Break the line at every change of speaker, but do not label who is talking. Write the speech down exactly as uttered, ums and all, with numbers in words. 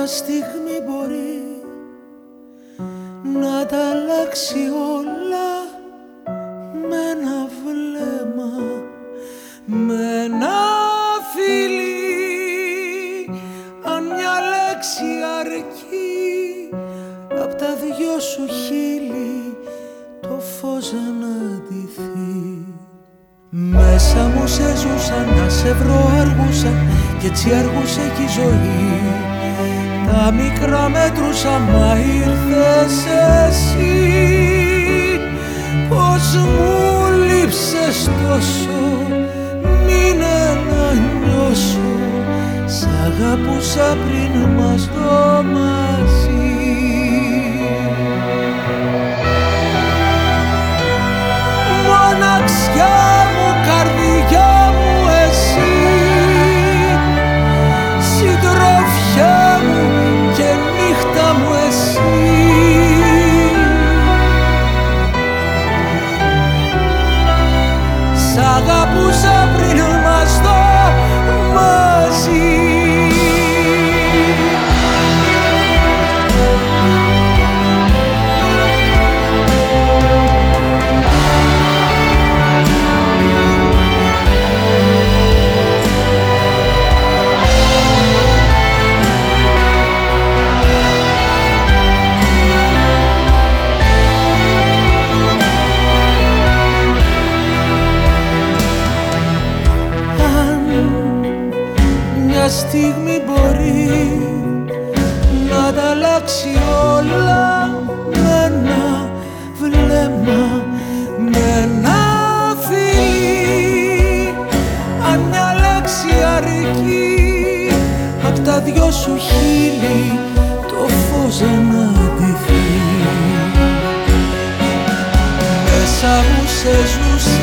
Μια στιγμή μπορεί να τα αλλάξει όλα με ένα βλέμμα, με ένα φιλί. Αν μια λέξη αρκεί απ' τα δυο σου χείλη το φως αναδυθεί. Μέσα μου σε ζούσα, να σε βρω αργούσα κι έτσι αργούσε κι η ζωή. Τα μικρά μέτρουσα μα ήρθες εσύ. Πως μου λείψες τόσο, μείνε να νιώσω. Σ' αγαπούσα πριν μας δω μαζί. Μοναξιά μου, καρδιά μου εσύ, συντροφιά μου και νύχτα μου εσύ. Σ' αγαπούσα πριν μας δω μαζί. Μια στιγμή μπορεί να τα αλλάξει όλα με ένα βλέμμα, με ένα φιλί. Αν μια λέξη αρκεί απ' τα δυο σου χείλη το φως αναδυθεί. Μέσα μου σε ζούσα